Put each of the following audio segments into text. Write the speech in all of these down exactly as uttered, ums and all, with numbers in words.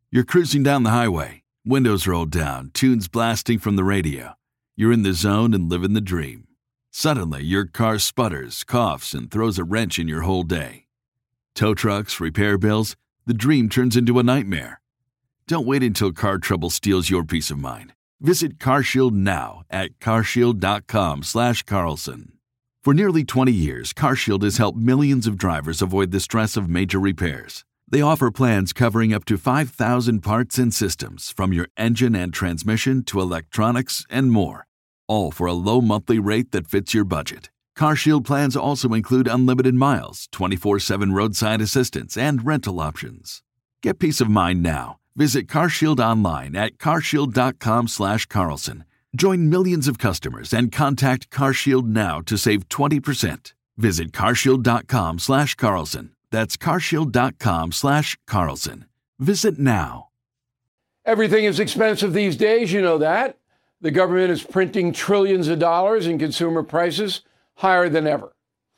You're cruising down the highway, windows rolled down, tunes blasting from the radio. You're in the zone and living the dream. Suddenly, your car sputters, coughs, and throws a wrench in your whole day. Tow trucks, repair bills, the dream turns into a nightmare. Don't wait until car trouble steals your peace of mind. Visit CarShield now at carshield.com slash Carlson. For nearly twenty years, CarShield has helped millions of drivers avoid the stress of major repairs. They offer plans covering up to five thousand parts and systems, from your engine and transmission to electronics and more, all for a low monthly rate that fits your budget. CarShield plans also include unlimited miles, twenty-four seven roadside assistance, and rental options. Get peace of mind now. Visit CarShield online at carshield.com slash Carlson. Join millions of customers and contact CarShield now to save twenty percent. Visit carshield.com slash Carlson. That's carshield.com slash Carlson. Visit now. Everything is expensive these days, you know that. The government is printing trillions of dollars and consumer prices higher than ever.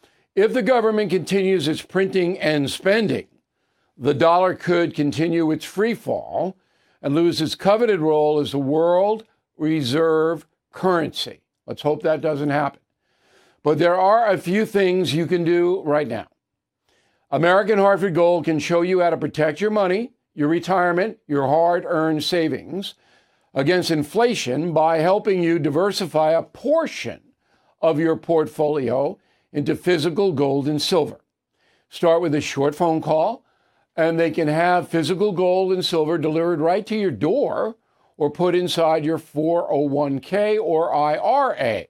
If the government continues its printing and spending, the dollar could continue its free fall and lose its coveted role as the world reserve currency. Let's hope that doesn't happen. But there are a few things you can do right now. American Hartford Gold can show you how to protect your money, your retirement, your hard-earned savings against inflation by helping you diversify a portion of your portfolio into physical gold and silver. Start with a short phone call, and they can have physical gold and silver delivered right to your door or put inside your four oh one k or I R A.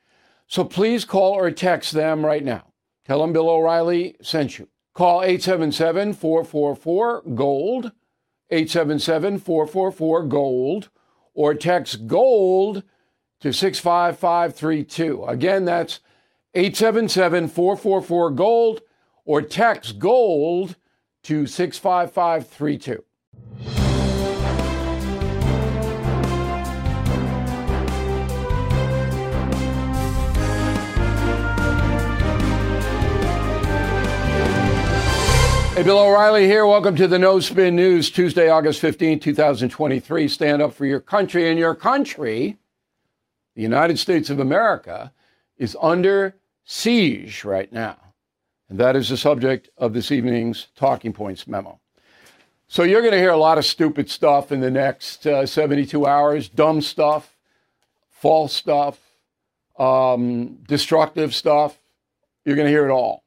So please call or text them right now. Tell them Bill O'Reilly sent you. Call eight seven seven, four four four, GOLD, eight seven seven, four four four, GOLD, or text GOLD to six five five three two. Again, that's eight seven seven, four four four, GOLD, or text GOLD to six five five three two. Hey, Bill O'Reilly here. Welcome to the No Spin News, Tuesday, August fifteenth, twenty twenty-three. Stand up for your country. And your country, the United States of America, is under siege right now. And that is the subject of this evening's Talking Points memo. So you're going to hear a lot of stupid stuff in the next uh, seventy-two hours, dumb stuff, false stuff, um, destructive stuff. You're going to hear it all.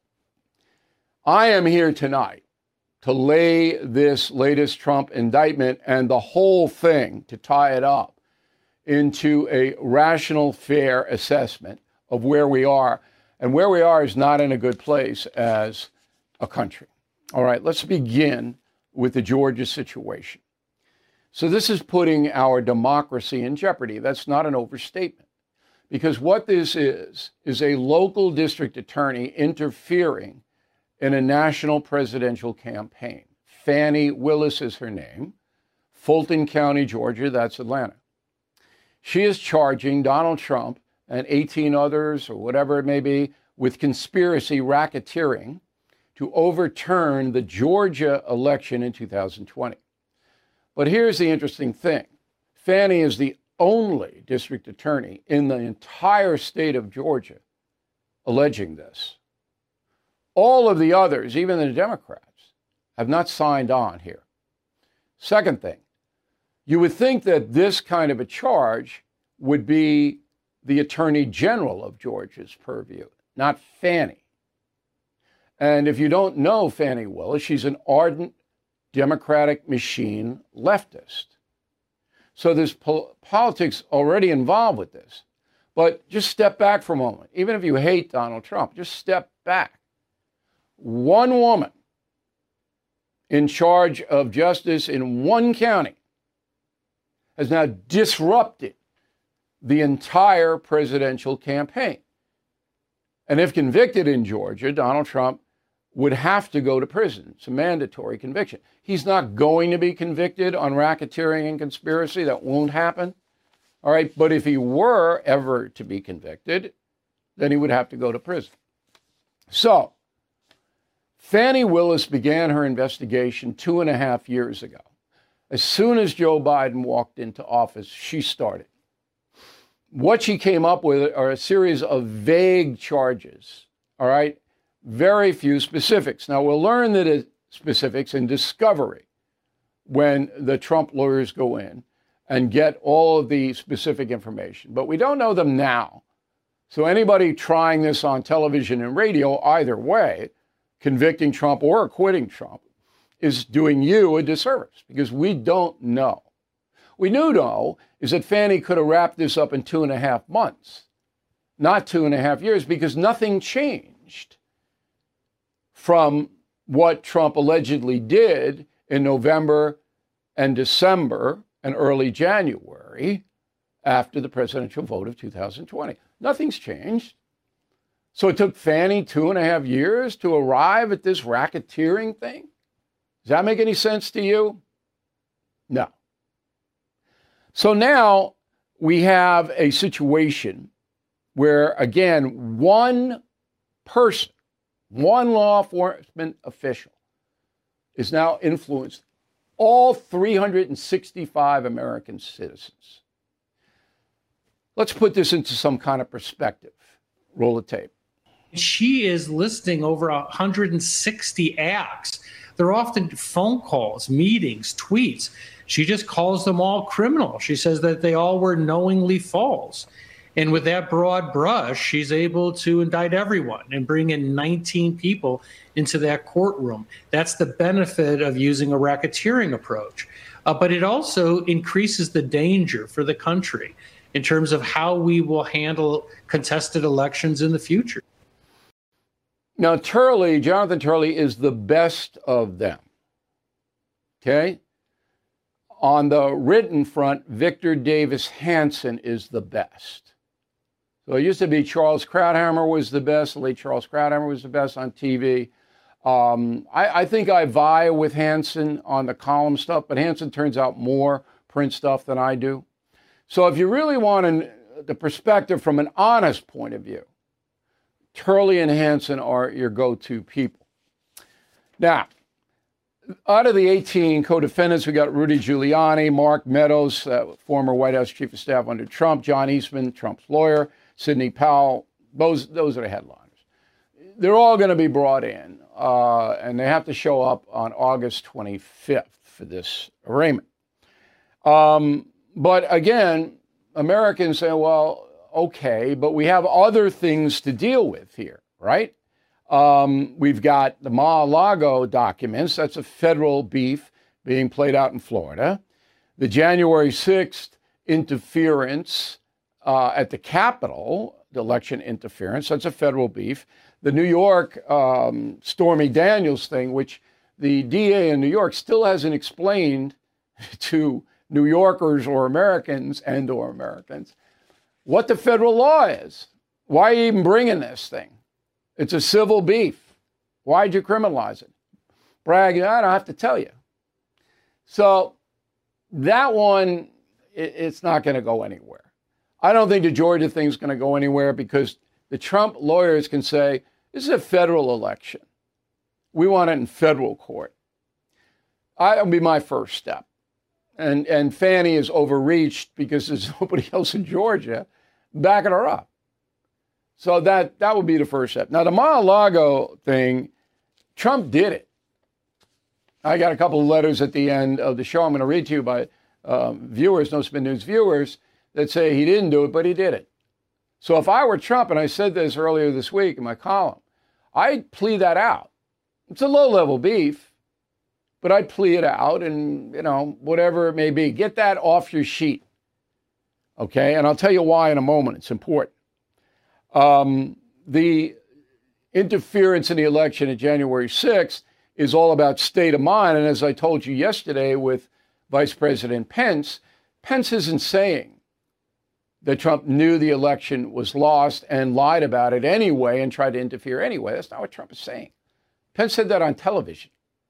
I am here tonight to lay this latest Trump indictment and the whole thing, to tie it up into a rational, fair assessment of where we are. And where we are is not in a good place as a country. All right, let's begin with the Georgia situation. So this is putting our democracy in jeopardy. That's not an overstatement. Because what this is, is a local district attorney interfering in a national presidential campaign. Fani Willis is her name. Fulton County, Georgia, that's Atlanta. She is charging Donald Trump and eighteen others, or whatever it may be, with conspiracy racketeering to overturn the Georgia election in two thousand twenty. But here's the interesting thing. Fani is the only district attorney in the entire state of Georgia alleging this. All of the others, even the Democrats, have not signed on here. Second thing, you would think that this kind of a charge would be the Attorney General of Georgia's purview, not Fani. And if you don't know Fani Willis, she's an ardent Democratic machine leftist. So there's po- politics already involved with this. But just step back for a moment. Even if you hate Donald Trump, just step back. One woman in charge of justice in one county has now disrupted the entire presidential campaign. And if convicted in Georgia, Donald Trump would have to go to prison. It's a mandatory conviction. He's not going to be convicted on racketeering and conspiracy. That won't happen. All right. But if he were ever to be convicted, then he would have to go to prison. So Fani Willis began her investigation two and a half years ago. As soon as Joe Biden walked into office, she started. What she came up with are a series of vague charges, all right? Very few specifics. Now, we'll learn the specifics in discovery when the Trump lawyers go in and get all of the specific information. But we don't know them now. So anybody trying this on television and radio, either way, convicting Trump or acquitting Trump, is doing you a disservice because we don't know. We do know is that Fani could have wrapped this up in two and a half months, not two and a half years, because nothing changed from what Trump allegedly did in November and December and early January after the presidential vote of two thousand twenty. Nothing's changed. So it took Fani two and a half years to arrive at this racketeering thing? Does that make any sense to you? No. So now we have a situation where, again, one person, one law enforcement official is now influenced all three hundred sixty-five American citizens. Let's put this into some kind of perspective. Roll the tape. She is listing over one hundred sixty acts. They're often phone calls, meetings, tweets. She just calls them all criminal. She says that they all were knowingly false. And with that broad brush, she's able to indict everyone and bring in nineteen people into that courtroom. That's the benefit of using a racketeering approach. Uh, but it also increases the danger for the country in terms of how we will handle contested elections in the future. Now, Turley, Jonathan Turley, is the best of them. Okay? On the written front, Victor Davis Hanson is the best. So it used to be Charles Krauthammer was the best. The late Charles Krauthammer was the best on T V. Um, I, I think I vie with Hanson on the column stuff, but Hanson turns out more print stuff than I do. So if you really want an, the perspective from an honest point of view, Turley and Hanson are your go-to people. Now, out of the eighteen co-defendants, we got Rudy Giuliani, Mark Meadows, uh, former White House chief of staff under Trump, John Eastman, Trump's lawyer, Sidney Powell. Those, those are the headliners. They're all going to be brought in, uh, and they have to show up on August twenty-fifth for this arraignment. Um, but again, Americans say, well, okay, but we have other things to deal with here, right? Um, we've got the Mar-a-Lago documents. That's a federal beef being played out in Florida. The January sixth interference uh, at the Capitol, the election interference, that's a federal beef. The New York um, Stormy Daniels thing, which the D A in New York still hasn't explained to New Yorkers or Americans and or Americans what the federal law is. Why are you even bringing this thing? It's a civil beef. Why'd you criminalize it? Bragg, I don't have to tell you. So that one, it, it's not going to go anywhere. I don't think the Georgia thing's going to go anywhere because the Trump lawyers can say, this is a federal election. We want it in federal court. That'll be my first step. And, and Fani is overreached because there's nobody else in Georgia backing her up. So that, that would be the first step. Now, the Mar-a-Lago thing, Trump did it. I got a couple of letters at the end of the show I'm going to read to you by um, viewers, No Spin News viewers, that say he didn't do it, but he did it. So if I were Trump, and I said this earlier this week in my column, I'd plea that out. It's a low-level beef, but I'd plea it out and, you know, whatever it may be. Get that off your sheet, okay? And I'll tell you why in a moment. It's important. Um, the interference in the election of January sixth is all about state of mind. And as I told you yesterday with Vice President Pence, Pence isn't saying that Trump knew the election was lost and lied about it anyway and tried to interfere anyway. That's not what Trump is saying. Pence said that on television.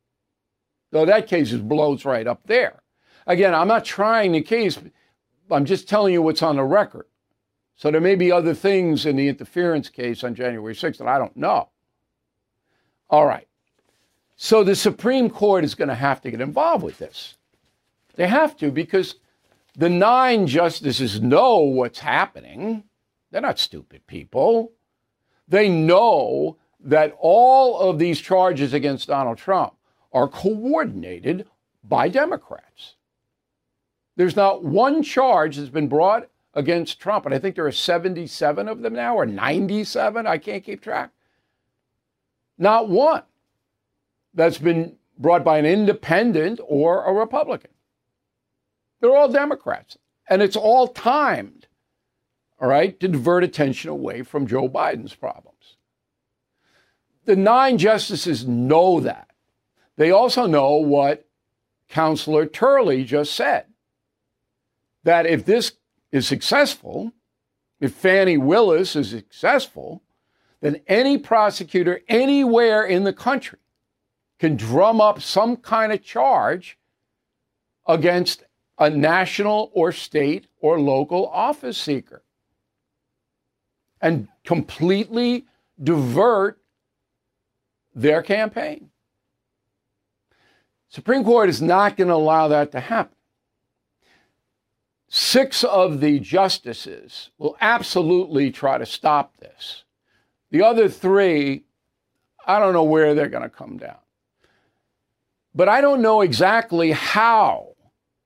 So that case just blows right up there. Again, I'm not trying the case. I'm just telling you what's on the record. So there may be other things in the interference case on January sixth that I don't know. All right. So the Supreme Court is going to have to get involved with this. They have to, because the nine justices know what's happening. They're not stupid people. They know that all of these charges against Donald Trump are coordinated by Democrats. There's not one charge that's been brought against Trump, and I think there are seventy-seven of them now, or ninety-seven, I can't keep track. Not one that's been brought by an independent or a Republican. They're all Democrats, and it's all timed, all right, to divert attention away from Joe Biden's problems. The nine justices know that. They also know what Counselor Turley just said, that if this is successful, if Fani Willis is successful, then any prosecutor anywhere in the country can drum up some kind of charge against a national or state or local office seeker and completely divert their campaign. Supreme Court is not going to allow that to happen. Six of the justices will absolutely try to stop this. The other three, I don't know where they're going to come down. But I don't know exactly how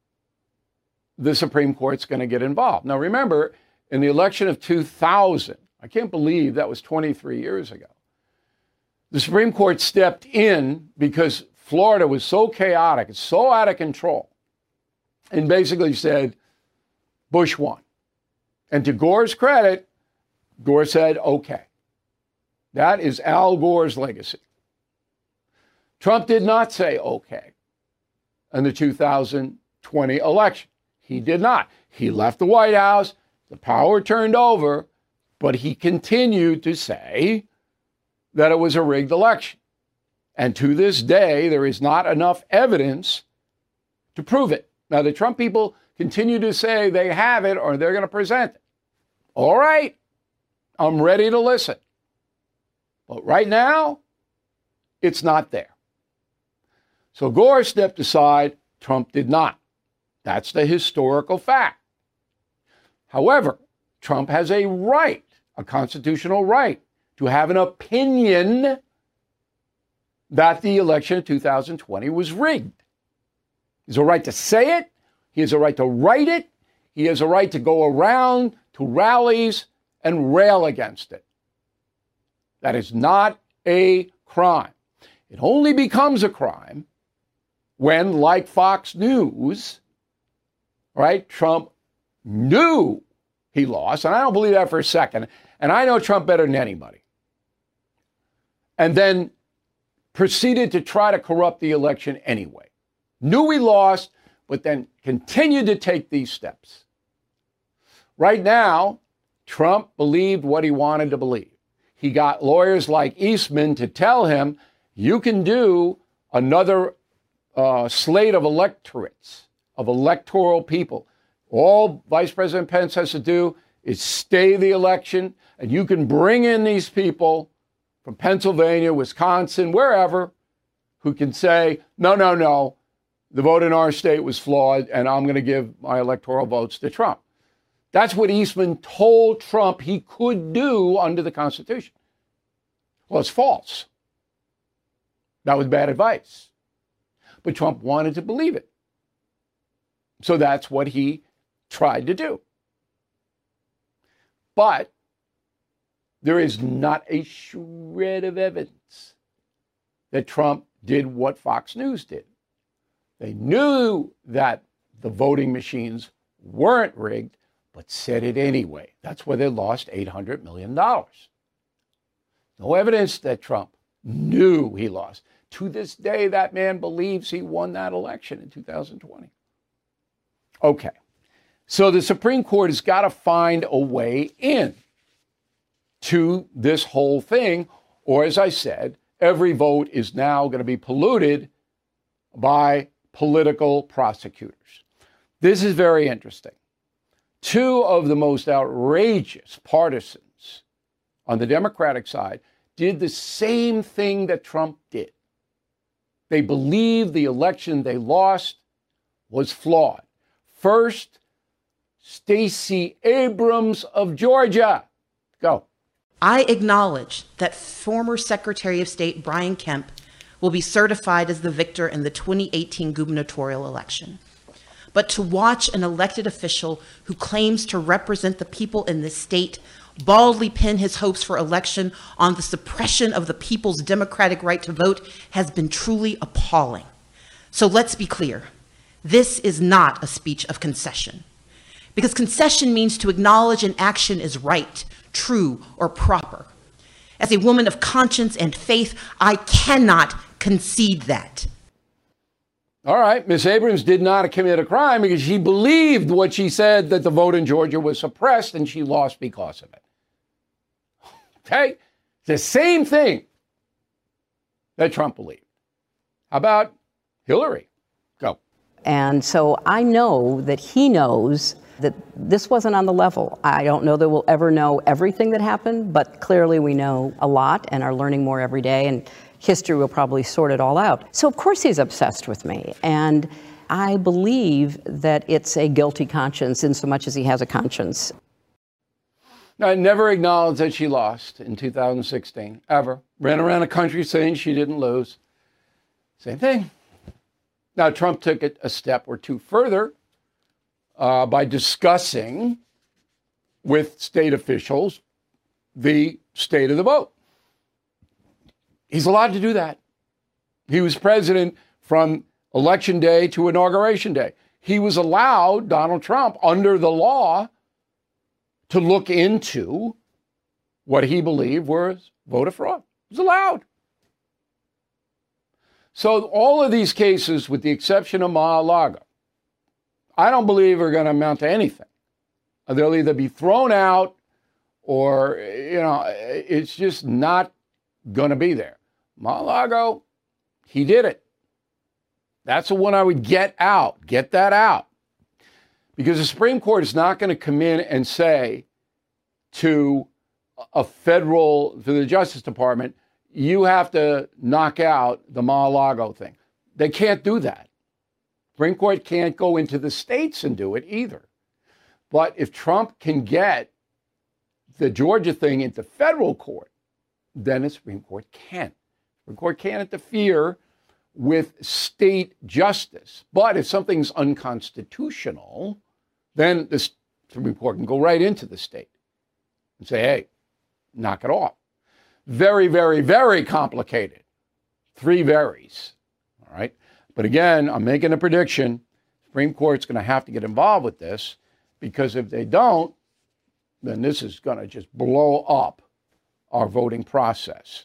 the Supreme Court's going to get involved. Now, remember, in the election of two thousand, I can't believe that was twenty-three years ago, the Supreme Court stepped in because Florida was so chaotic, so out of control, and basically said, Bush won. And to Gore's credit, Gore said, okay. That is Al Gore's legacy. Trump did not say okay in the two thousand twenty election. He did not. He left the White House, the power turned over, but he continued to say that it was a rigged election. And to this day, there is not enough evidence to prove it. Now, the Trump people continue to say they have it or they're going to present it. All right, I'm ready to listen. But right now, it's not there. So Gore stepped aside, Trump did not. That's the historical fact. However, Trump has a right, a constitutional right, to have an opinion that the election of two thousand twenty was rigged. He has a right to say it. He has a right to write it. He has a right to go around to rallies and rail against it. That is not a crime. It only becomes a crime when, like Fox News, right, Trump knew he lost, and I don't believe that for a second, and I know Trump better than anybody, and then proceeded to try to corrupt the election anyway. Knew he lost, but then continued to take these steps. Right now, Trump believed what he wanted to believe. He got lawyers like Eastman to tell him, you can do another uh, slate of electorates, of electoral people. All Vice President Pence has to do is stay the election, and you can bring in these people from Pennsylvania, Wisconsin, wherever, who can say, no, no, no, the vote in our state was flawed, and I'm going to give my electoral votes to Trump. That's what Eastman told Trump he could do under the Constitution. Well, it's false. That was bad advice. But Trump wanted to believe it. So that's what he tried to do. But there is not a shred of evidence that Trump did what Fox News did. They knew that the voting machines weren't rigged, but said it anyway. That's where they lost eight hundred million dollars. No evidence that Trump knew he lost. To this day, that man believes he won that election in two thousand twenty. Okay, so the Supreme Court has got to find a way in to this whole thing, or as I said, every vote is now going to be polluted by political prosecutors. This is very interesting. Two of the most outrageous partisans on the Democratic side did the same thing that Trump did. They believed the election they lost was flawed. First, Stacey Abrams of Georgia. Go. I acknowledge that former Secretary of State Brian Kemp will be certified as the victor in the twenty eighteen gubernatorial election. But to watch an elected official who claims to represent the people in this state baldly pin his hopes for election on the suppression of the people's democratic right to vote has been truly appalling. So let's be clear. This is not a speech of concession. Because concession means to acknowledge an action is right, true, or proper. As a woman of conscience and faith, I cannot concede that. All right, Miz Abrams did not commit a crime because she believed what she said, that the vote in Georgia was suppressed, and she lost because of it. Okay? The same thing that Trump believed. How about Hillary? Go. And so I know that he knows that this wasn't on the level. I don't know that we'll ever know everything that happened, but clearly we know a lot and are learning more every day, and history will probably sort it all out. So of course he's obsessed with me, and I believe that it's a guilty conscience in so much as he has a conscience. I never acknowledged that she lost in two thousand sixteen, ever. Ran around the country saying she didn't lose. Same thing. Now, Trump took it a step or two further uh, by discussing with state officials the state of the vote. He's allowed to do that. He was president from election day to inauguration day. He was allowed, Donald Trump, under the law, to look into what he believed was voter fraud. It was allowed. So all of these cases, with the exception of Mar-a-Lago, I don't believe are going to amount to anything. They'll either be thrown out or, you know, it's just not going to be there. Mar-a-Lago, he did it. That's the one I would get out. Get that out. Because the Supreme Court is not going to come in and say to a federal, to the Justice Department, you have to knock out the Mar-a-Lago thing. They can't do that. Supreme Court can't go into the states and do it either. But if Trump can get the Georgia thing into federal court, then the Supreme Court can. The Supreme Court can't interfere with state justice. But if something's unconstitutional, then the Supreme Court can go right into the state and say, hey, knock it off. Very, very, very complicated. Three verys. All right. But again, I'm making a prediction. Supreme Court's going to have to get involved with this, because if they don't, then this is going to just blow up our voting process.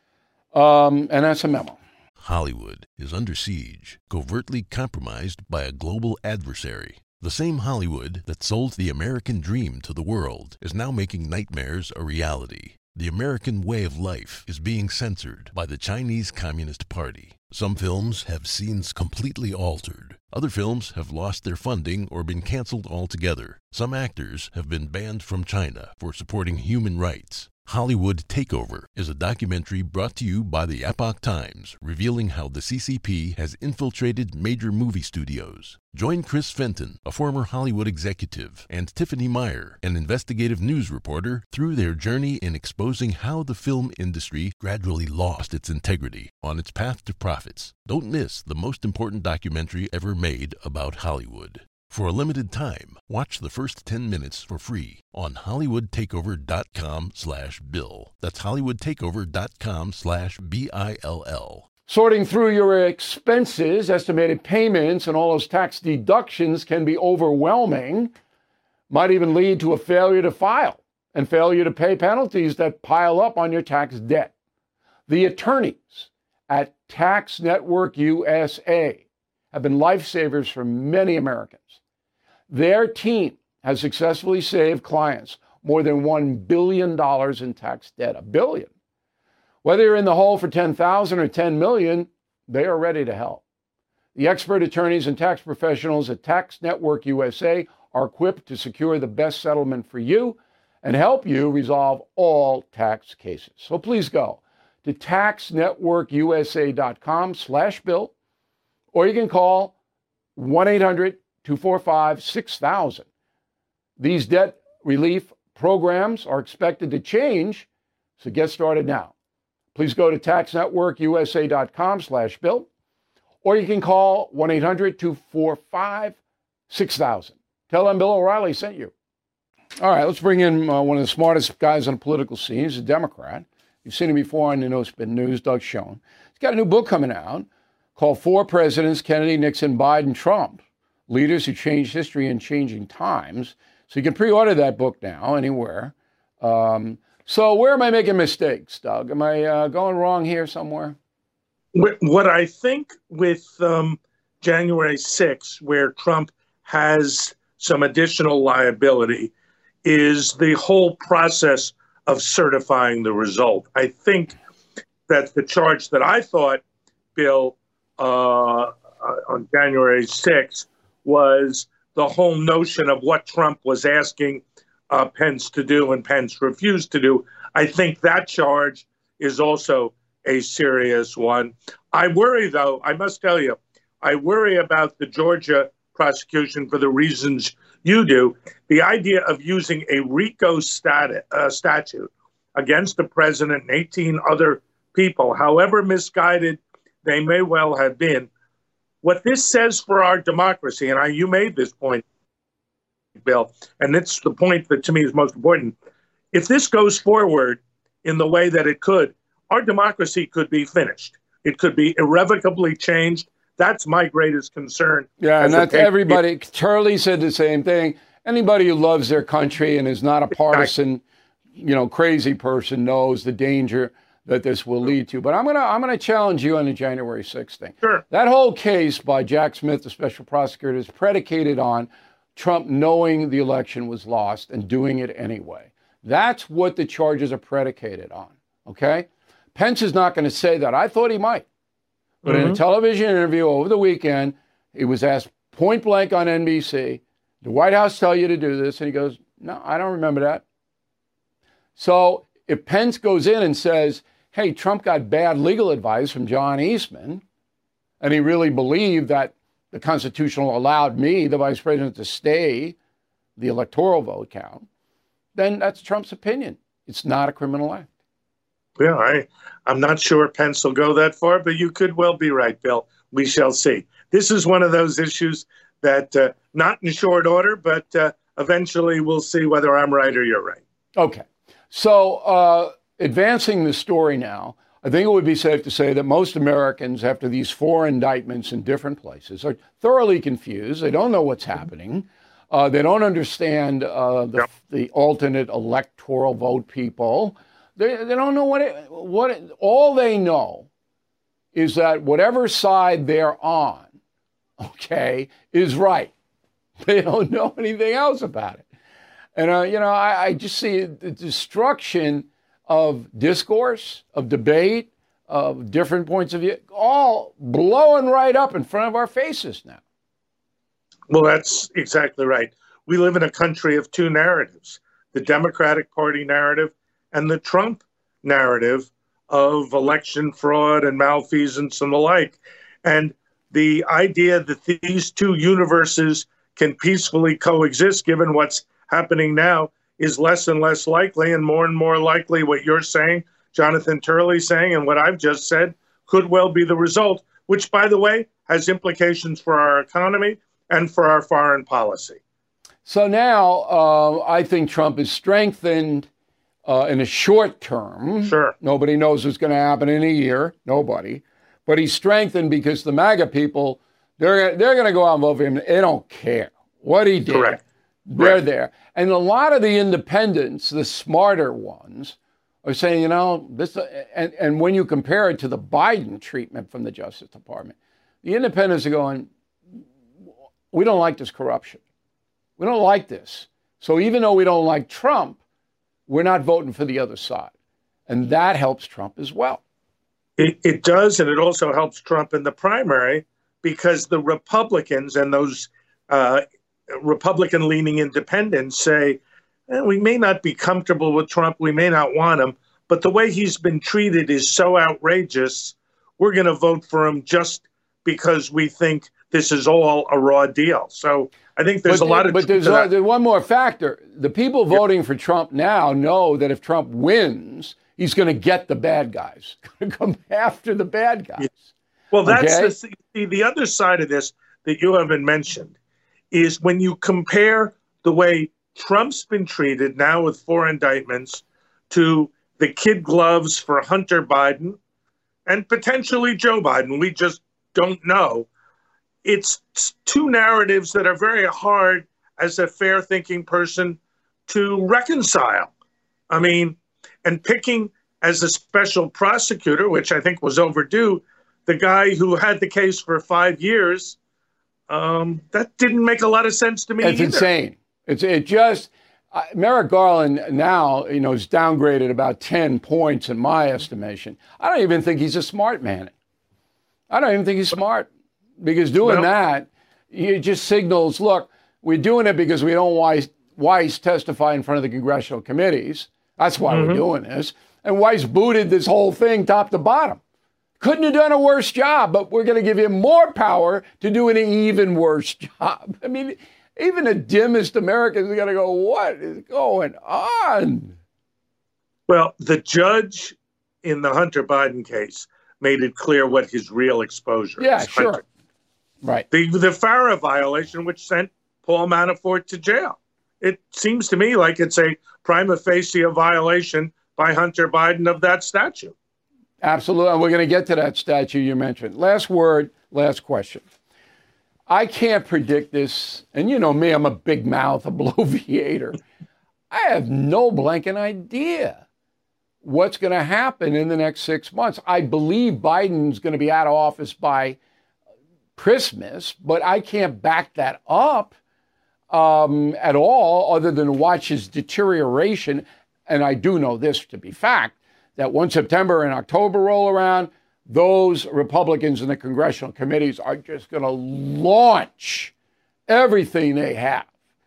Um, and that's a memo. Hollywood is under siege, covertly compromised by a global adversary. The same Hollywood that sold the American dream to the world is now making nightmares a reality. The American way of life is being censored by the Chinese Communist Party. Some films have scenes completely altered. Other films have lost their funding or been canceled altogether. Some actors have been banned from China for supporting human rights. Hollywood Takeover is a documentary brought to you by the Epoch Times, revealing how the C C P has infiltrated major movie studios. Join Chris Fenton, a former Hollywood executive, and Tiffany Meyer, an investigative news reporter, through their journey in exposing how the film industry gradually lost its integrity on its path to profits. Don't miss the most important documentary ever made about Hollywood. For a limited time, watch the first ten minutes for free on hollywoodtakeover.com slash bill. That's hollywoodtakeover.com slash B I L L. Sorting through your expenses, estimated payments, and all those tax deductions can be overwhelming. Might even lead to a failure to file and failure to pay penalties that pile up on your tax debt. The attorneys at Tax Network U S A have been lifesavers for many Americans. Their team has successfully saved clients more than one billion dollars in tax debt. A billion. Whether you're in the hole for ten thousand dollars or ten million dollars, they are ready to help. The expert attorneys and tax professionals at Tax Network U S A are equipped to secure the best settlement for you and help you resolve all tax cases. So please go to taxnetworkusa.com slash bill, or you can call one eight hundred two four five six thousand. These debt relief programs are expected to change, so get started now. Please go to tax network u s a dot com slash bill, or you can call one eight hundred two four five six thousand. Tell them Bill O'Reilly sent you. All right, let's bring in uh, one of the smartest guys on the political scene. He's a Democrat. You've seen him before on the No Spin News, Doug Schoen. He's got a new book coming out called Four Presidents, Kennedy, Nixon, Biden, Trump, Leaders Who Changed History in Changing Times. So you can pre-order that book now anywhere. Um, so where am I making mistakes, Doug? Am I uh, going wrong here somewhere? What I think with um, January sixth, where Trump has some additional liability, is the whole process of certifying the result. I think that the charge that I thought, Bill, uh, on January sixth was the whole notion of what Trump was asking uh, Pence to do and Pence refused to do. I think that charge is also a serious one. I worry, though, I must tell you, I worry about the Georgia prosecution for the reasons you do. The idea of using a RICO stat- uh, statute against the president and eighteen other people, however misguided they may well have been, what this says for our democracy, and I, you made this point, Bill, and it's the point that to me is most important. If this goes forward in the way that it could, our democracy could be finished. It could be irrevocably changed. That's my greatest concern. Yeah, and that's everybody. Charlie said the same thing. Anybody who loves their country and is not a partisan, you know, crazy person knows the danger that this will lead to. But I'm gonna I'm gonna challenge you on the January sixth thing. Sure. That whole case by Jack Smith, the special prosecutor, is predicated on Trump knowing the election was lost and doing it anyway. That's what the charges are predicated on. Okay? Pence is not going to say that. I thought he might. But mm-hmm. in a television interview over the weekend, he was asked point blank on N B C, did the White House tell you to do this? And he goes, no, I don't remember that. So if Pence goes in and says, hey, Trump got bad legal advice from John Eastman, and he really believed that the Constitution allowed me, the vice president, to stay the electoral vote count, then that's Trump's opinion. It's not a criminal act. Yeah, I, I'm not sure Pence will go that far, but you could well be right, Bill. We shall see. This is one of those issues that, uh, not in short order, but uh, eventually we'll see whether I'm right or you're right. Okay. So uh, advancing the story now, I think it would be safe to say that most Americans, after these four indictments in different places, are thoroughly confused. They don't know what's happening. Uh, they don't understand uh, the, yep. the alternate electoral vote people. They, they don't know what it, what it, all they know is that whatever side they're on, okay, is right. They don't know anything else about it. And, uh, you know, I, I just see the destruction of discourse, of debate, of different points of view, all blowing right up in front of our faces now. Well, that's exactly right. We live in a country of two narratives, the Democratic Party narrative and the Trump narrative of election fraud and malfeasance and the like. And the idea that these two universes can peacefully coexist, given what's happening now, is less and less likely, and more and more likely what you're saying, Jonathan Turley saying, and what I've just said could well be the result, which, by the way, has implications for our economy and for our foreign policy. So now uh, I think Trump is strengthened uh, in a short term. Sure. Nobody knows what's going to happen in a year. Nobody. But he's strengthened because the MAGA people, they're, they're going to go out and vote for him. They don't care what he did. Correct. They're right. there. And a lot of the independents, the smarter ones, are saying, you know, this, and, and when you compare it to the Biden treatment from the Justice Department, the independents are going, we don't like this corruption. We don't like this. So even though we don't like Trump, we're not voting for the other side. And that helps Trump as well. It, it does, and it also helps Trump in the primary because the Republicans and those uh, Republican-leaning independents say, eh, we may not be comfortable with Trump, we may not want him, but the way he's been treated is so outrageous, we're going to vote for him just because we think this is all a raw deal. So I think there's but, a lot of. But there's, a, there's one more factor. The people voting for Trump now know that if Trump wins, he's going to get the bad guys, going to come after the bad guys. Well, that's okay? the, the other side of this that you haven't mentioned is when you compare the way Trump's been treated now with four indictments to the kid gloves for Hunter Biden and potentially Joe Biden. We just don't know. It's two narratives that are very hard as a fair thinking person to reconcile. I mean, and picking as a special prosecutor, which I think was overdue, the guy who had the case for five years, um, that didn't make a lot of sense to me It's either. insane. It's it just uh, Merrick Garland now, you know, is downgraded about ten points in my estimation. I don't even think he's a smart man. I don't even think he's smart because doing well, that, it just signals, look, we're doing it because we don't Weiss, Weiss testify in front of the congressional committees. That's why mm-hmm. we're doing this. And Weiss booted this whole thing top to bottom. Couldn't have done a worse job, but we're going to give him more power to do an even worse job. I mean, even the dimmest Americans are going to go, what is going on? Well, the judge in the Hunter Biden case made it clear what his real exposure yeah, is. Yeah, sure. Hunter. Right. The, the FARA violation, which sent Paul Manafort to jail. It seems to me like it's a prima facie violation by Hunter Biden of that statute. Absolutely. And we're going to get to that statute you mentioned. Last word, last question. I can't predict this. And you know me, I'm a big mouth, a bloviator. I have no blanking idea what's going to happen in the next six months. I believe Biden's going to be out of office by Christmas, but I can't back that up um, at all other than watch his deterioration. And I do know this to be fact, that once September and October roll around, those Republicans in the congressional committees are just going to launch everything they have,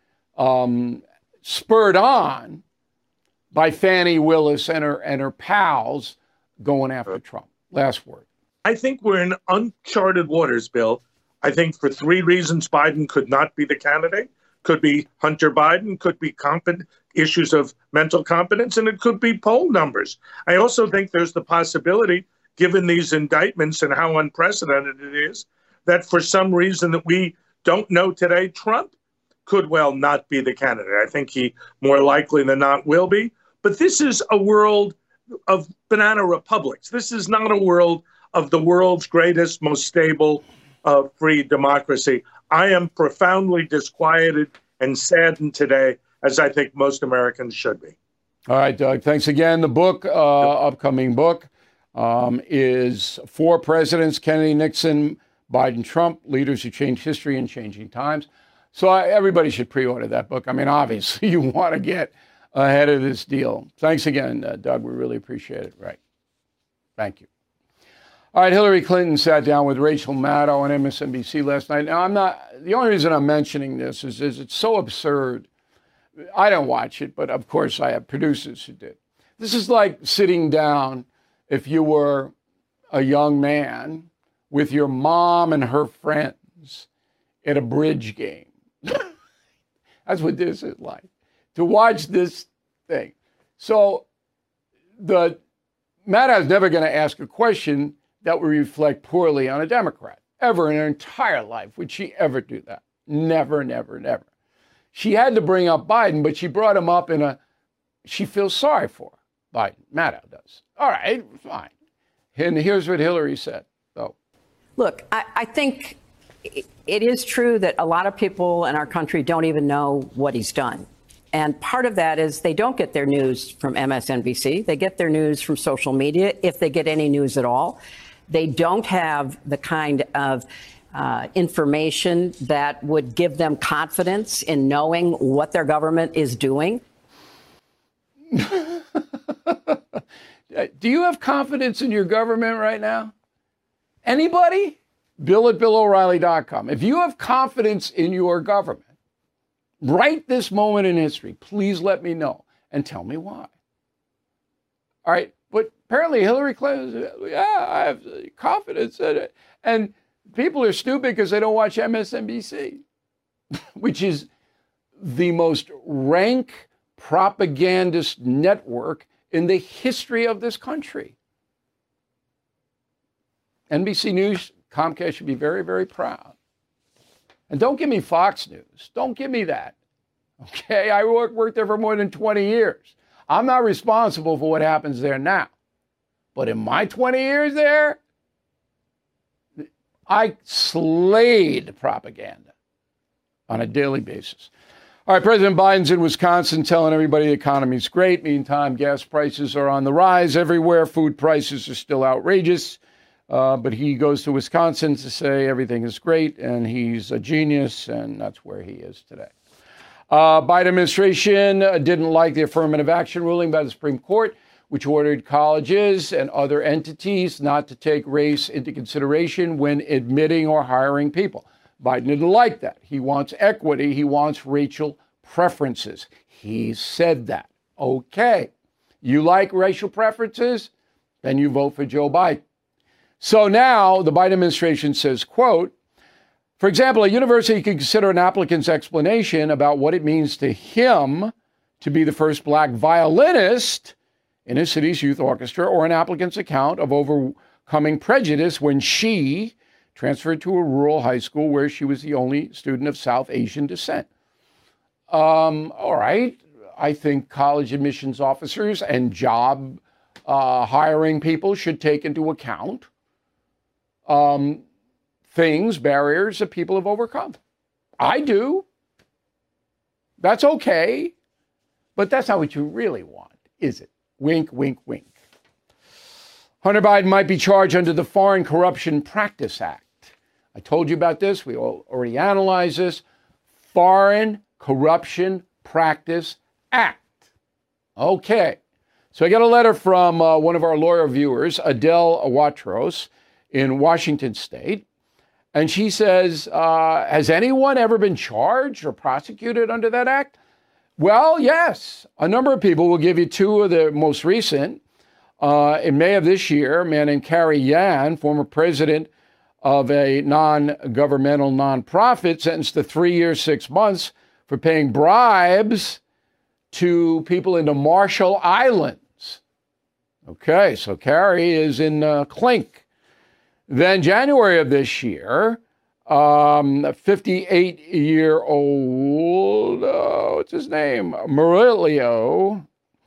um, spurred on by Fani Willis and her, and her pals going after Trump. Last word. I think we're in uncharted waters, Bill. I think for three reasons Biden could not be the candidate. Could be Hunter Biden, could be competent issues of mental competence, and it could be poll numbers. I also think there's the possibility, given these indictments and how unprecedented it is, that for some reason that we don't know today, Trump could well not be the candidate. I think he more likely than not will be. But this is a world of banana republics. This is not a world of the world's greatest, most stable, uh, free democracy. I am profoundly disquieted and saddened today, as I think most Americans should be. All right, Doug. Thanks again. The book, uh, upcoming book, um, is Four Presidents, Kennedy, Nixon, Biden, Trump, Leaders Who Changed History in Changing Times. So I, everybody should pre-order that book. I mean, obviously, you want to get ahead of this deal. Thanks again, uh, Doug. We really appreciate it. Right. Thank you. All right, Hillary Clinton sat down with Rachel Maddow on M S N B C last night. Now, I'm not, the only reason I'm mentioning this is, is it's so absurd. I don't watch it, but of course I have producers who did. This is like sitting down, if you were a young man, with your mom and her friends at a bridge game. That's what this is like, to watch this thing. So the Maddow's never going to ask a question that would reflect poorly on a Democrat, ever in her entire life. Would she ever do that? Never, never, never. She had to bring up Biden, but she brought him up in a, she feels sorry for Biden. Maddow does. All right, fine. And here's what Hillary said. So, look, I, I think it is true that a lot of people in our country don't even know what he's done. And part of that is they don't get their news from M S N B C. They get their news from social media, if they get any news at all. They don't have the kind of uh, information that would give them confidence in knowing what their government is doing. Do you have confidence in your government right now? Anybody? Bill at Bill O'Reilly dot com. If you have confidence in your government, right this moment in history, please let me know and tell me why. All right. But apparently Hillary Clinton, yeah, I have confidence in it. And people are stupid because they don't watch M S N B C, which is the most rank propagandist network in the history of this country. N B C News, Comcast should be very, very proud. And don't give me Fox News. Don't give me that. Okay, I work, worked there for more than twenty years. I'm not responsible for what happens there now. But in my twenty years there, I slayed propaganda on a daily basis. All right, President Biden's in Wisconsin telling everybody the economy's great. Meantime, gas prices are on the rise everywhere. Food prices are still outrageous. Uh, but he goes to Wisconsin to say everything is great, and he's a genius, and that's where he is today. Uh, Biden administration didn't like the affirmative action ruling by the Supreme Court, which ordered colleges and other entities not to take race into consideration when admitting or hiring people. Biden didn't like that. He wants equity. He wants racial preferences. He said that. Okay. You like racial preferences? Then you vote for Joe Biden. So now the Biden administration says, quote, for example, a university could consider an applicant's explanation about what it means to him to be the first black violinist in a city's youth orchestra, or an applicant's account of overcoming prejudice when she transferred to a rural high school where she was the only student of South Asian descent. Um, all right. I think college admissions officers and job uh, hiring people should take into account um, things, barriers that people have overcome. I do. That's okay. But that's not what you really want, is it? Wink, wink, wink. Hunter Biden might be charged under the Foreign Corruption Practice Act. I told you about this. We all already analyzed this. Foreign Corruption Practice Act. Okay. So I got a letter from uh, one of our lawyer viewers, Adele Watros in Washington State. And she says, uh, has anyone ever been charged or prosecuted under that act? Well, yes. A number of people. Will give you two of the most recent. Uh, in May of this year, a man named Carrie Yan, former president of a non-governmental nonprofit, sentenced to three years, six months for paying bribes to people in the Marshall Islands. Okay, so Carrie is in uh, clink. Then January of this year, um, a fifty-eight-year-old, uh, what's his name? Murillo,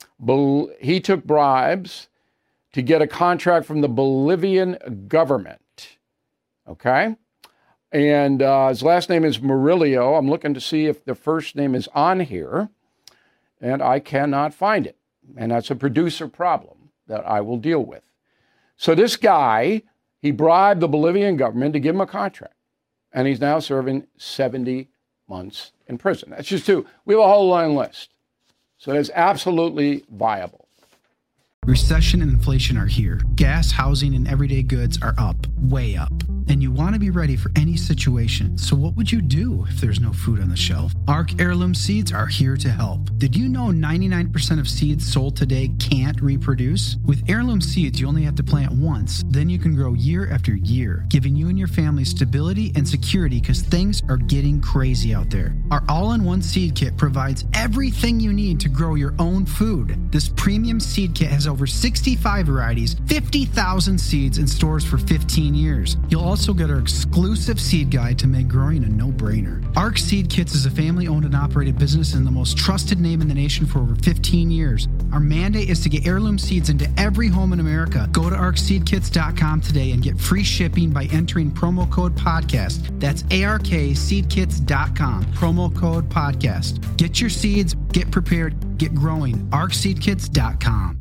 he took bribes to get a contract from the Bolivian government. Okay? And uh, his last name is Murillo. I'm looking to see if the first name is on here, and I cannot find it. And that's a producer problem that I will deal with. So this guy, he bribed the Bolivian government to give him a contract, and he's now serving seventy months in prison. That's just two. We have a whole long list. So that's absolutely viable. Recession and inflation are here. Gas, housing, and everyday goods are up, way up. And you want to be ready for any situation. So what would you do if there's no food on the shelf? Ark Heirloom Seeds are here to help. Did you know ninety-nine percent of seeds sold today can't reproduce? With Heirloom Seeds, you only have to plant once. Then you can grow year after year, giving you and your family stability and security because things are getting crazy out there. Our all-in-one seed kit provides everything you need to grow your own food. This premium seed kit has over sixty-five varieties, fifty thousand seeds, and stores for fifteen years. You'll also get our exclusive seed guide to make growing a no-brainer. Ark Seed Kits is a family-owned and operated business and the most trusted name in the nation for over fifteen years. Our mandate is to get heirloom seeds into every home in America. Go to ark seed kits dot com today and get free shipping by entering promo code podcast. That's A R K seed kits dot com, promo code podcast. Get your seeds, get prepared, get growing. ark seed kits dot com.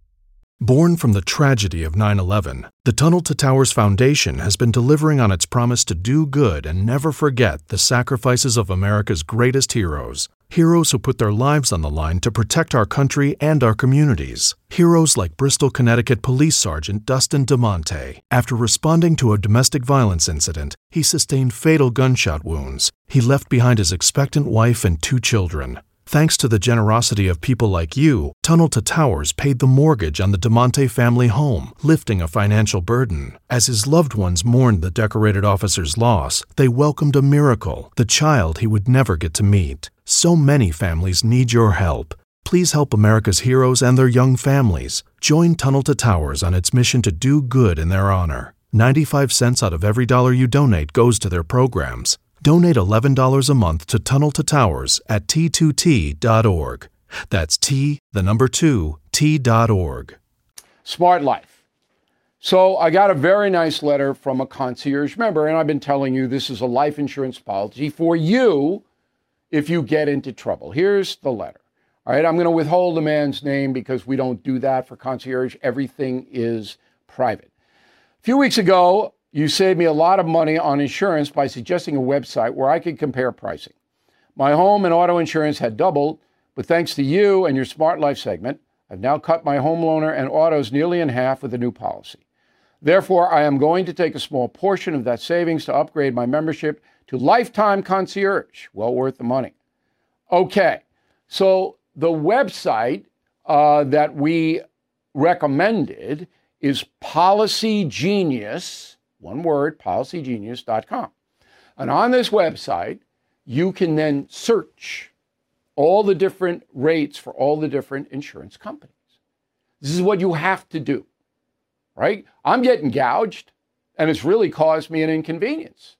Born from the tragedy of nine eleven, the Tunnel to Towers Foundation has been delivering on its promise to do good and never forget the sacrifices of America's greatest heroes. Heroes who put their lives on the line to protect our country and our communities. Heroes like Bristol, Connecticut Police Sergeant Dustin DeMonte. After responding to a domestic violence incident, he sustained fatal gunshot wounds. He left behind his expectant wife and two children. Thanks to the generosity of people like you, Tunnel to Towers paid the mortgage on the DeMonte family home, lifting a financial burden. As his loved ones mourned the decorated officer's loss, they welcomed a miracle, the child he would never get to meet. So many families need your help. Please help America's heroes and their young families. Join Tunnel to Towers on its mission to do good in their honor. ninety-five cents out of every dollar you donate goes to their programs. Donate eleven dollars a month to Tunnel to Towers at T two T dot org. That's T, the number two, T dot org. Smart Life. So I got a very nice letter from a concierge member, and I've been telling you this is a life insurance policy for you if you get into trouble. Here's the letter. All right, I'm going to withhold the man's name because we don't do that for concierge. Everything is private. A few weeks ago, you saved me a lot of money on insurance by suggesting a website where I could compare pricing. My home and auto insurance had doubled, but thanks to you and your Smart Life segment, I've now cut my home loaner and autos nearly in half with a new policy. Therefore, I am going to take a small portion of that savings to upgrade my membership to Lifetime Concierge. Well worth the money. Okay, so the website uh, that we recommended is Policy Genius, one word, policy genius dot com. And on this website, you can then search all the different rates for all the different insurance companies. This is what you have to do, right? I'm getting gouged, and it's really caused me an inconvenience.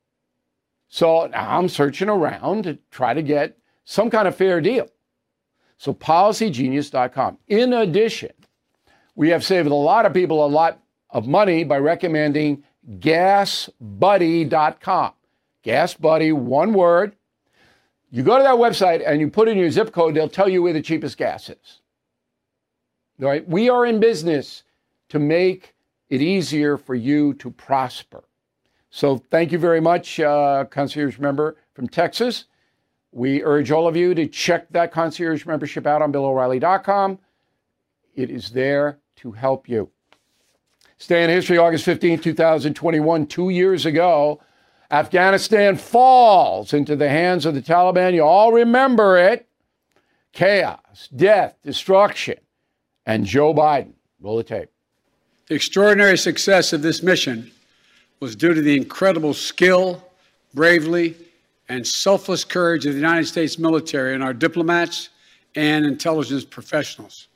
So now I'm searching around to try to get some kind of fair deal. So policy genius dot com. In addition, we have saved a lot of people a lot of money by recommending gas buddy dot com. GasBuddy, one word. You go to that website and you put in your zip code, they'll tell you where the cheapest gas is. All right? We are in business to make it easier for you to prosper. So thank you very much, uh, concierge member from Texas. We urge all of you to check that concierge membership out on Bill O'Reilly dot com. It is there to help you. Stay in history, August fifteenth, two thousand twenty-one, two years ago, Afghanistan falls into the hands of the Taliban. You all remember it. Chaos, death, destruction, and Joe Biden. Roll the tape. The extraordinary success of this mission was due to the incredible skill, bravery, and selfless courage of the United States military and our diplomats and intelligence professionals.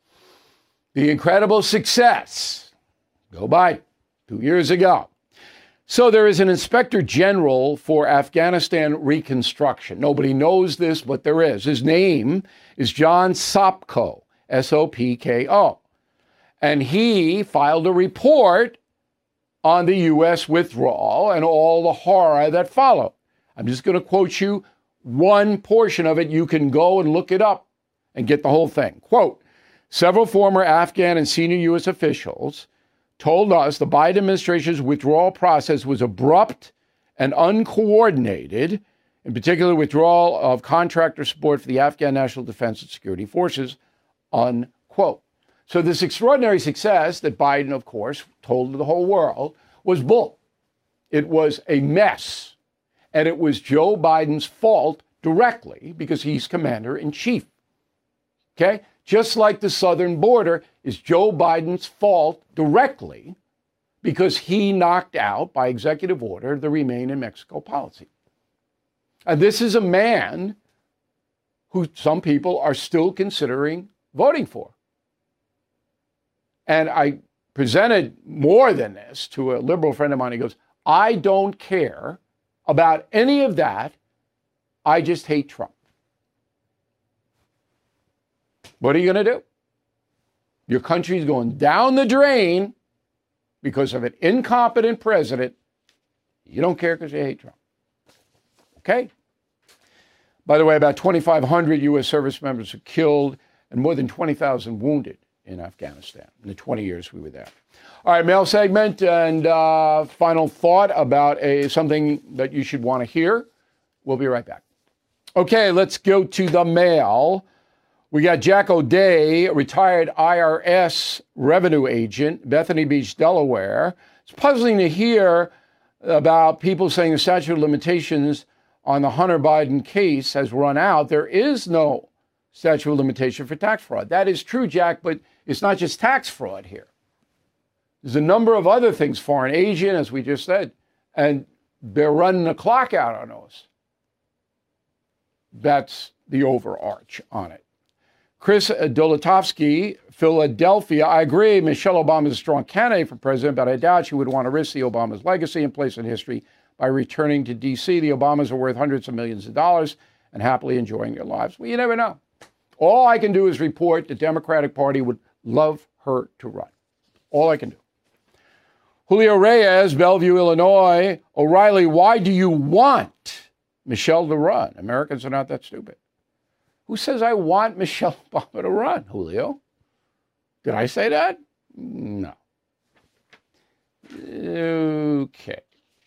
The incredible success. Go by two years ago. So there is an inspector general for Afghanistan reconstruction. Nobody knows this, but there is. His name is John Sopko, S O P K O. And he filed a report on the U S withdrawal and all the horror that followed. I'm just going to quote you one portion of it. You can go and look it up and get the whole thing. Quote, several former Afghan and senior U S officials told us the Biden administration's withdrawal process was abrupt and uncoordinated, in particular withdrawal of contractor support for the Afghan National Defense and Security Forces, unquote. So this extraordinary success that Biden, of course, told the whole world was bull. It was a mess. And it was Joe Biden's fault directly because he's commander in chief. Okay? Just like the southern border is Joe Biden's fault directly because he knocked out, by executive order, the Remain in Mexico policy. And this is a man who some people are still considering voting for. And I presented more than this to a liberal friend of mine. He goes, I don't care about any of that. I just hate Trump. What are you going to do? Your country's going down the drain because of an incompetent president. You don't care because you hate Trump. Okay? By the way, about twenty-five hundred U S service members were killed and more than twenty thousand wounded in Afghanistan in the twenty years we were there. All right, mail segment and uh, final thought about a something that you should want to hear. We'll be right back. Okay, let's go to the mail. We got Jack O'Day, retired I R S revenue agent, Bethany Beach, Delaware. It's puzzling to hear about people saying the statute of limitations on the Hunter Biden case has run out, there is no statute of limitation for tax fraud. That is true, Jack, but it's not just tax fraud here. There's a number of other things, foreign agent, as we just said, and they're running the clock out on those. That's the overarch on it. Chris Dolatovsky, Philadelphia. I agree, Michelle Obama is a strong candidate for president, but I doubt she would want to risk the Obama's legacy and place in history by returning to D C. The Obamas are worth hundreds of millions of dollars and happily enjoying their lives. Well, you never know. All I can do is report the Democratic Party would love her to run. All I can do. Julio Reyes, Bellevue, Illinois. O'Reilly, why do you want Michelle to run? Americans are not that stupid. Who says I want Michelle Obama to run, Julio? Did I say that? No. Okay.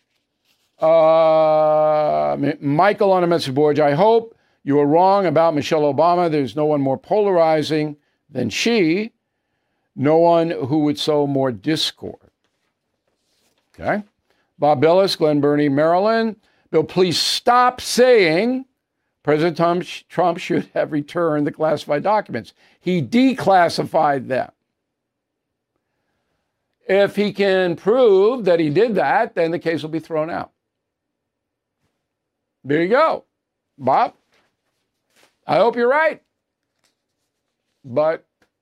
Uh, Michael on a message board. I hope you are wrong about Michelle Obama. There's no one more polarizing than she. No one who would sow more discord. Okay. Bob Billis, Glen Burnie, Maryland. Bill, please stop saying President Trump, Trump should have returned the classified documents. He declassified them. If he can prove that he did that, then the case will be thrown out. There you go, Bob. I hope you're right. But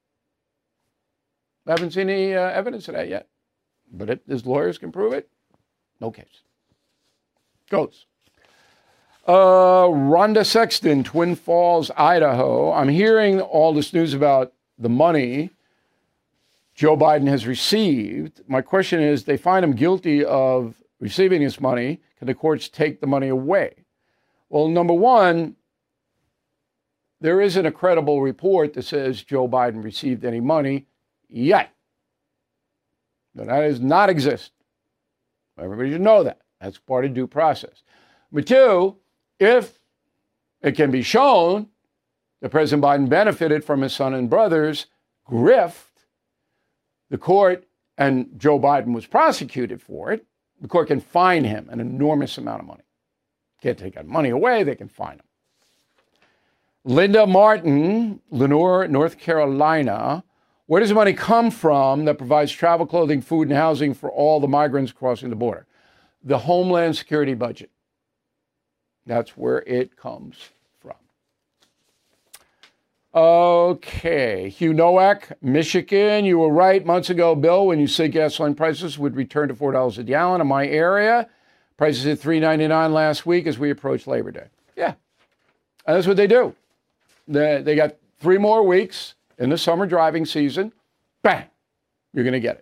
I haven't seen any uh, evidence of that yet. But if his lawyers can prove it, no case. Goes. Uh, Rhonda Sexton, Twin Falls, Idaho. I'm hearing all this news about the money Joe Biden has received. My question is, they find him guilty of receiving this money. Can the courts take the money away? Well, number one, there isn't a credible report that says Joe Biden received any money yet. But that does not exist. Everybody should know that. That's part of due process. Number two, if it can be shown that President Biden benefited from his son and brother's grift, the court, and Joe Biden was prosecuted for it, the court can fine him an enormous amount of money. Can't take that money away, they can fine him. Linda Martin, Lenoir, North Carolina. Where does the money come from that provides travel, clothing, food, and housing for all the migrants crossing the border? The Homeland Security budget. That's where it comes from. Okay. Hugh Nowak, Michigan. You were right months ago, Bill, when you said gasoline prices would return to four dollars a gallon in my area. Prices hit three ninety-nine last week as we approach Labor Day. Yeah. And that's what they do. They, they got three more weeks in the summer driving season. Bang. You're going to get it.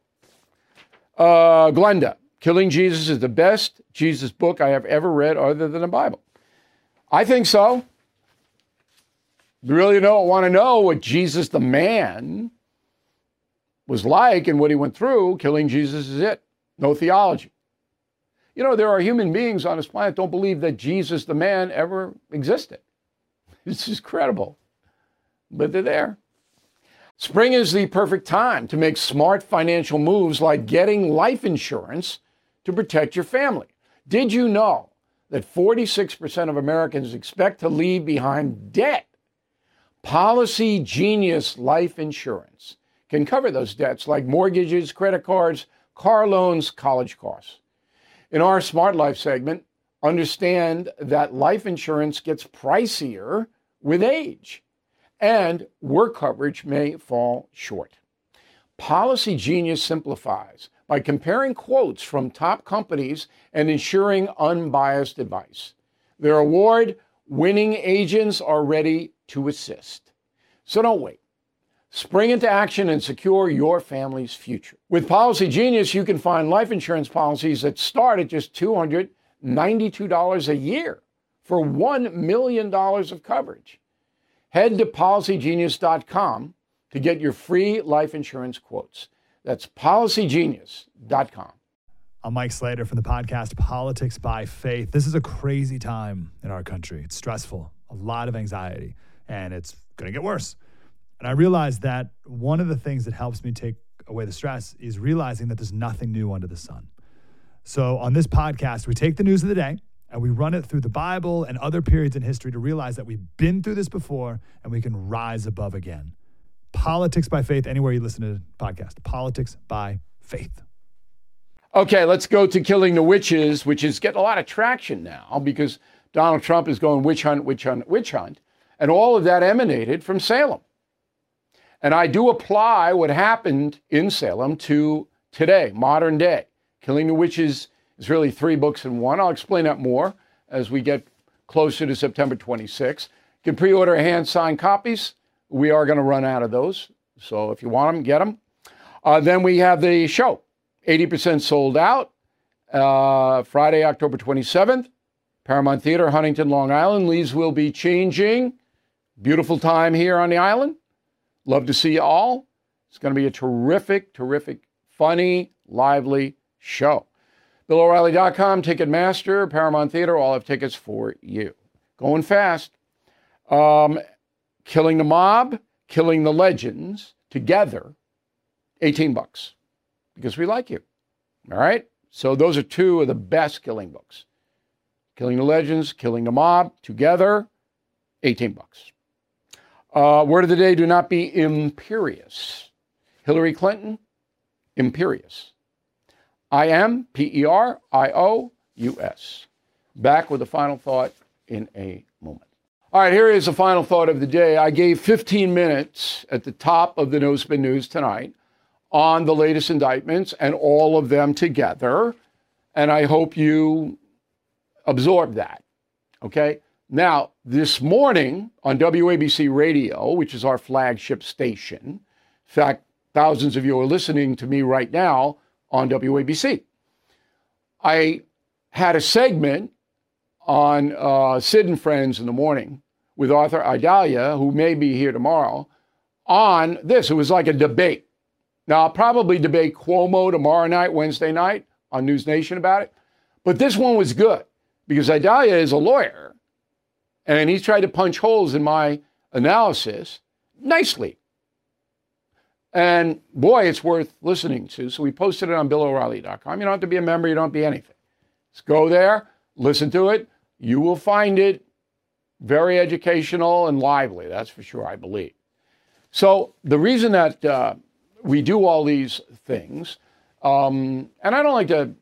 Uh, Glenda. Killing Jesus is the best Jesus book I have ever read other than the Bible. I think so. You really don't want to know what Jesus the man was like and what he went through. Killing Jesus is it. No theology. You know, there are human beings on this planet who don't believe that Jesus the man ever existed. It's just incredible. But they're there. Spring is the perfect time to make smart financial moves like getting life insurance to protect your family. Did you know that forty-six percent of Americans expect to leave behind debt? Policy Genius Life Insurance can cover those debts like mortgages, credit cards, car loans, college costs. In our Smart Life segment, understand that life insurance gets pricier with age, and work coverage may fall short. Policy Genius simplifies by comparing quotes from top companies and ensuring unbiased advice. Their award-winning agents are ready to assist. So don't wait. Spring into action and secure your family's future. With Policy Genius, you can find life insurance policies that start at just two hundred ninety-two dollars a year for one million dollars of coverage. Head to policy genius dot com to get your free life insurance quotes. That's policy genius dot com. I'm Mike Slater from the podcast Politics by Faith. This is a crazy time in our country. It's stressful, a lot of anxiety, and it's going to get worse. And I realized that one of the things that helps me take away the stress is realizing that there's nothing new under the sun. So on this podcast, we take the news of the day And we run it through the Bible and other periods in history to realize that we've been through this before and we can rise above again. Politics by Faith, anywhere you listen to the podcast. Politics by Faith. Okay, let's go to Killing the Witches, which is getting a lot of traction now because Donald Trump is going witch hunt, witch hunt, witch hunt. And all of that emanated from Salem. And I do apply what happened in Salem to today, modern day. Killing the Witches is really three books in one. I'll explain that more as we get closer to September twenty-sixth. You can pre-order hand-signed copies. We are going to run out of those. So if you want them, get them. Uh, then we have the show, eighty percent sold out. Uh, Friday, October twenty-seventh, Paramount Theater, Huntington, Long Island. Leaves will be changing. Beautiful time here on the island. Love to see you all. It's going to be a terrific, terrific, funny, lively show. Bill O'Reilly dot com, Ticketmaster, Paramount Theater, all have tickets for you. Going fast. Um, Killing the Mob, Killing the Legends, together, eighteen bucks. Because we like you. All right? So those are two of the best killing books. Killing the Legends, Killing the Mob, together, eighteen bucks. Uh, word of the day, do not be imperious. Hillary Clinton, imperious. I am, P E R I O U S. Back with the final thought in a moment. All right, here is the final thought of the day. I gave fifteen minutes at the top of the No Spin News tonight on the latest indictments and all of them together. And I hope you absorb that. Okay? Now, this morning on W A B C Radio, which is our flagship station, in fact, thousands of you are listening to me right now on W A B C. I had a segment on uh, Sid and Friends in the morning with Arthur Idalia, who may be here tomorrow, on this. It was like a debate. Now, I'll probably debate Cuomo tomorrow night, Wednesday night, on News Nation about it. But this one was good because Idalia is a lawyer, and he's tried to punch holes in my analysis nicely. And boy, it's worth listening to. So we posted it on Bill O'Reilly dot com. You don't have to be a member. You don't have to be anything. Just go there, listen to it. You will find it very educational and lively. That's for sure, I believe. So the reason that uh, we do all these things, um, and I don't like to,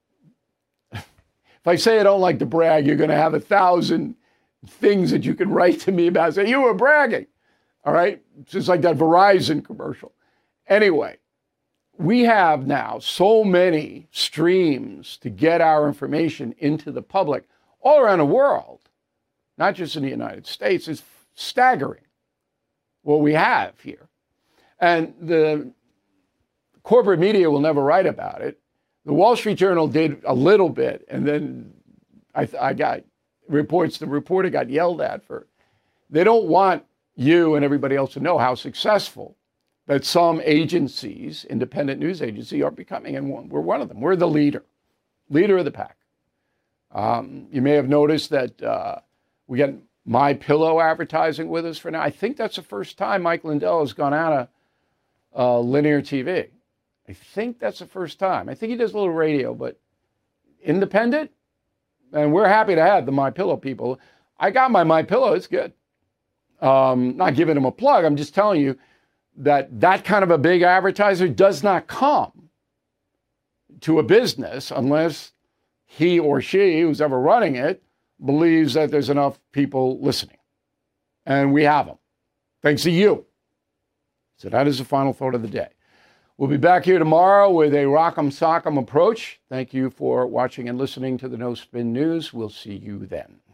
if I say I don't like to brag, you're going to have a thousand things that you can write to me about. Say, you were bragging. All right? It's just like that Verizon commercial. Anyway, we have now so many streams to get our information into the public all around the world, not just in the United States. It's staggering what we have here. And the corporate media will never write about it. The Wall Street Journal did a little bit, and then I, I got reports, the reporter got yelled at for, they don't want you and everybody else to know how successful that some agencies, independent news agencies, are becoming, and we're one of them. We're the leader, leader of the pack. Um, you may have noticed that uh, we get MyPillow advertising with us for now. I think that's the first time Mike Lindell has gone out of uh, linear T V. I think that's the first time. I think he does a little radio, but independent, and we're happy to have the MyPillow people. I got my MyPillow. It's good. Um, not giving him a plug. I'm just telling you that that kind of a big advertiser does not come to a business unless he or she, who's ever running it, believes that there's enough people listening. And we have them. Thanks to you. So that is the final thought of the day. We'll be back here tomorrow with a Rock'em Sock'em approach. Thank you for watching and listening to the No Spin News. We'll see you then.